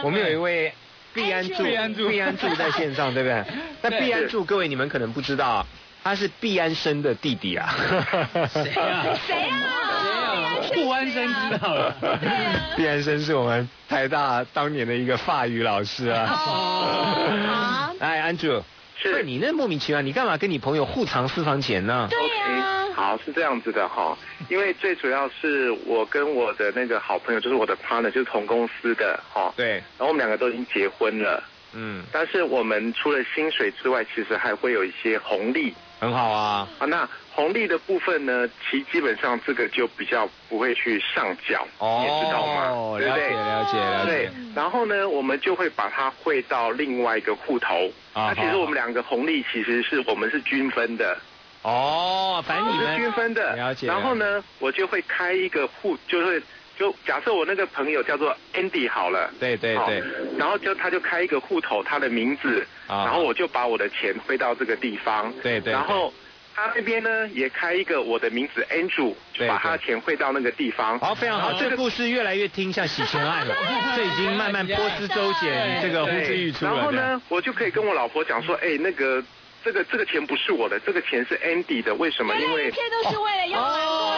我们有一位毕安柱在线上，对不对？那毕安柱，各位你们可能不知道，他是毕安生的弟弟啊。 谁啊？顾安生知道了。 毕安生是我们台大当年的一个法语老师啊。 好。 哎，安柱，是你那莫名其妙，你干嘛跟你朋友互藏私房钱呢？ 对呀。 好，是这样子的哈，因为最主要是我跟我的那个好朋友，就是我的 partner， 就是同公司的哈。对。然后我们两个都已经结婚了。嗯。但是我们除了薪水之外，其实还会有一些红利。 很好啊。 啊，那红利的部分呢，基本上这个就比较不会去上缴，你也知道嘛，对不对？ 了解。 对，然后呢，我们就会把它汇到另外一个户头。那其实我们两个红利其实是我们是均分的。 哦，反正你们是均分的。了解。然后呢，我就会开一个户，就假设我那个朋友叫做 Andy 好了。 对。 然后他就开一个户头，他的名字，然后我就把我的钱汇到这个地方。对。然后他那边呢也开一个我的名字 Andrew， 就把他的钱汇到那个地方。 好，非常好，这个故事越来越听像洗钱案了，这已经慢慢波斯周解，这个呼之欲出了。 然后呢，我就可以跟我老婆讲说，那个。这个钱不是我的，这个钱是 Andy 的。为什么？因为一切都是为了要瞒过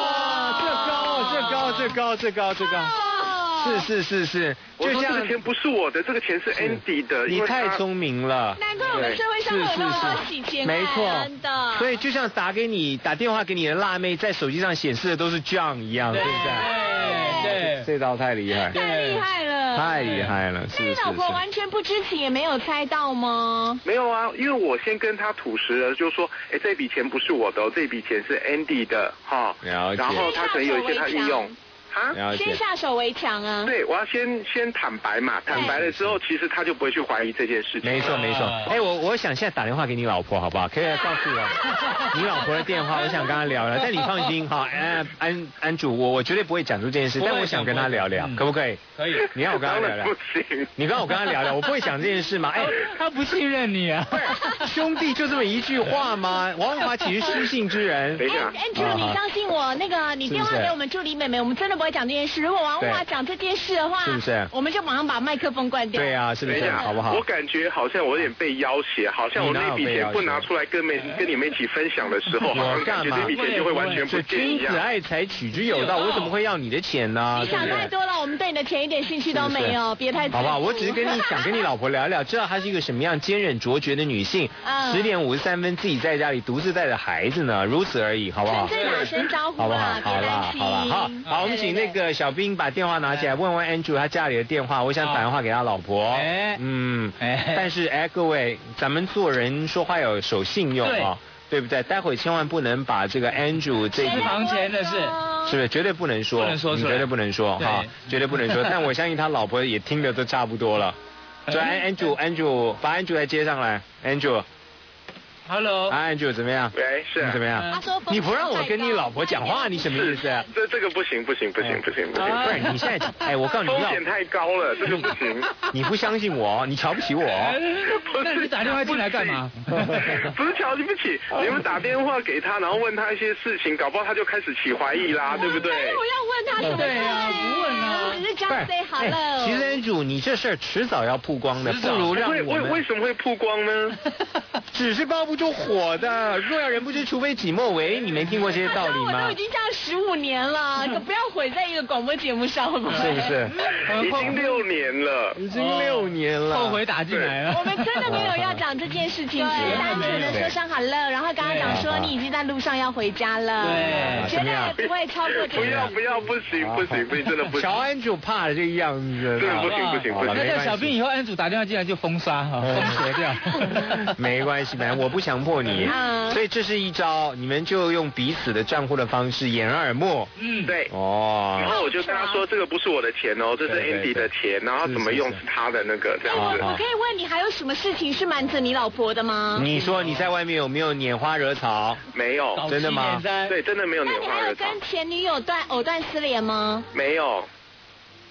老婆。这高。是。 就像这个钱不是我的，这个钱是 Andy 的。 你太聪明了。 难怪我们社会上有那么多洗钱案。 没错。 真的。 所以就像打电话给你的辣妹，在手机上显示的都是 John 一样，对不对？对。这招太厉害。 太厉害了。 太厉害了。 那你老婆完全不知情，也没有猜到吗？ 没有啊，因为我先跟他吐实了，就说，这笔钱不是我的，这笔钱是 Andy 的，哈。了解。然后他可能有一些他运用。 先下手为强啊！ 对，我要先坦白嘛，坦白了之后，其实他就不会去怀疑这件事情。 没错。我想现在打电话给你老婆，好不好？可以告诉我你老婆的电话，我想跟她聊聊。但你放心哈，安主，我绝对不会讲出这件事，但我想跟她聊聊，可不可以？ 可以。 你让我跟她聊聊。不行。 你让我跟她聊聊，我不会讲这件事嘛？ 他不信任你啊！ 兄弟就这么一句话吗？王华其实失信之人。 Andrew，你相信我，那个你电话给我们助理妹妹，我们真的不会讲这件事。如果王华讲这件事的话， 是不是？ 我们就马上把麦克风关掉。 对啊，是不是？好不好？ 我感觉好像我有点被要挟，好像我那笔钱不拿出来跟你们一起分享的时候，好像感觉这笔钱就会完全不见一样。 君子爱财，取之有道，我怎么会要你的钱呢？ 你想太多了，我们对你的钱一点兴趣都没有，别太好不好？我只是想跟你老婆聊聊，知道她是一个什么样坚韧卓绝的女性。10点53分自己在家里独自带着孩子呢，如此而已，好不好？ 纯粹打声招呼， 好不好？好，我们请那个小兵把电话拿起来，问问 Andrew 他家里的电话，我想打电话给他老婆。但是各位，咱们做人说话要守信用啊，对不对？待会千万不能把这个 Andrew 这私房钱的事， 是不是绝对不能说？你绝对不能说哈，绝对不能说。但我相信他老婆也听得都差不多了。所以 Andrew 把 Andrew 来接上来 ，Andrew。Hello， Andrew 怎么样？ 喂，是怎么样？ 他说你不让我跟你老婆讲话，你什么意思？ 这个不行。不是你现在我告诉你， 风险太高了，这个不行。 你不相信我，你瞧不起我。 那你打电话进来干嘛？ 不是瞧不起，你们打电话给他，然后问他一些事情，搞不好他就开始起怀疑啦，对不对？ 我要问他什么？ 对啊，不问啊， 只是这样 say 好了。 其实 Andrew，你这事儿迟早要曝光的，不如让我们为什么会曝光呢？ 纸是包不住火的，若要人不知，除非己莫为。你没听过这些道理吗？ 我都已经这样15年了，可不要毁在一个广播节目上了。 是不是？ 已经6年了， 已经6年了， 后悔打进来了。 我们真的没有要讲这件事情，只是单纯的说声好了，然后刚刚讲说你已经在路上要回家了， 对， 绝对不会超过这个。 不要，不行，真的不行。 乔Andrew怕的这个样子， 真的不行。 那叫小兵以后Andrew打电话进来就封杀哈，封锁掉。 没关系，我不强迫你，所以这是一招，你们就用彼此的账户的方式掩人耳目。 对。然后我就跟他说，这个不是我的钱哦，这是 Andy 的钱，然后怎么用是他的那个这样子。 我可以问你，还有什么事情是瞒着你老婆的吗？ 你说你在外面有没有拈花惹草？ 没有， 真的吗？ 对，真的没有拈花惹草。 那你还有跟前女友藕断丝连吗？ 没有。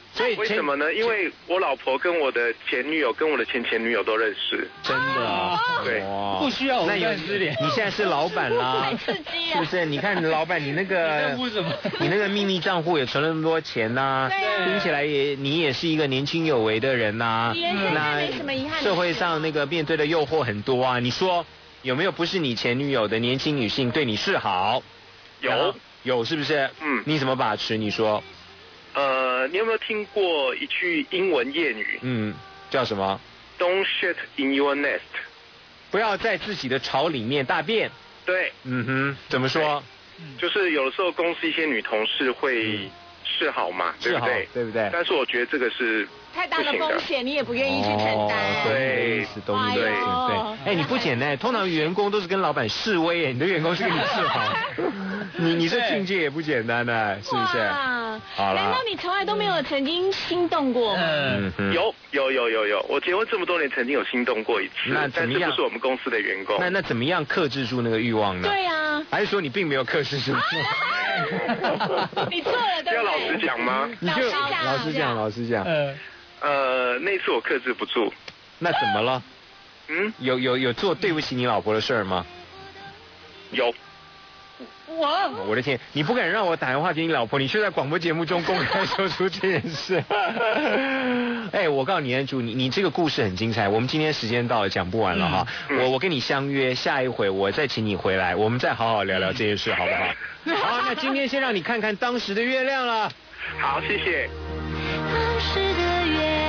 所以为什么呢？因为我老婆跟我的前女友跟我的前女友都认识。 真的啊？ 对， 不需要我那有失联。你现在是老板啦， 太刺激了， 是不是？你看老板，你那个你那个秘密账户也存了那么多钱呐，听起来你也是一个年轻有为的人呐。 那没什么遗憾。 社会上那个面对的诱惑很多啊，你说有没有不是你前女友的年轻女性对你示好？有是不是？你怎么把持？你说。 你有没有听过一句英文谚语？ 叫什么 ？Don't shit in your nest。 不要在自己的巢里面大便。 对。 怎么说？ 就是有的时候公司一些女同事会示好嘛，对不对？ 对不对？ 但是我觉得这个是太大的风险，你也不愿意去承担。 对， 懂意思，对。哎，你不简单，通常员工都是跟老板示威，哎，你的员工是跟你示好，你这境界也不简单呢，是不是？好了。 难道你从来都没有曾经心动过吗？ 有，我结婚这么多年，曾经有心动过一次。 那怎么样？ 但是不是我们公司的员工。 那怎么样克制住那个欲望呢？ 对啊。 还是说你并没有克制住？ 你错了，对不对？ 要老实讲吗？ 你就老实讲。 那次我克制不住。 那怎么了？有做对不起你老婆的事儿吗？ 有。 我的天！你不敢让我打电话给你老婆，你却在广播节目中公开说出这件事。哎，我告诉你，Andrew，你这个故事很精彩。我们今天时间到了，讲不完了哈。我跟你相约，下一回我再请你回来，我们再好好聊聊这件事，好不好？好，那今天先让你看看当时的月亮了。 好，谢谢。 当时的月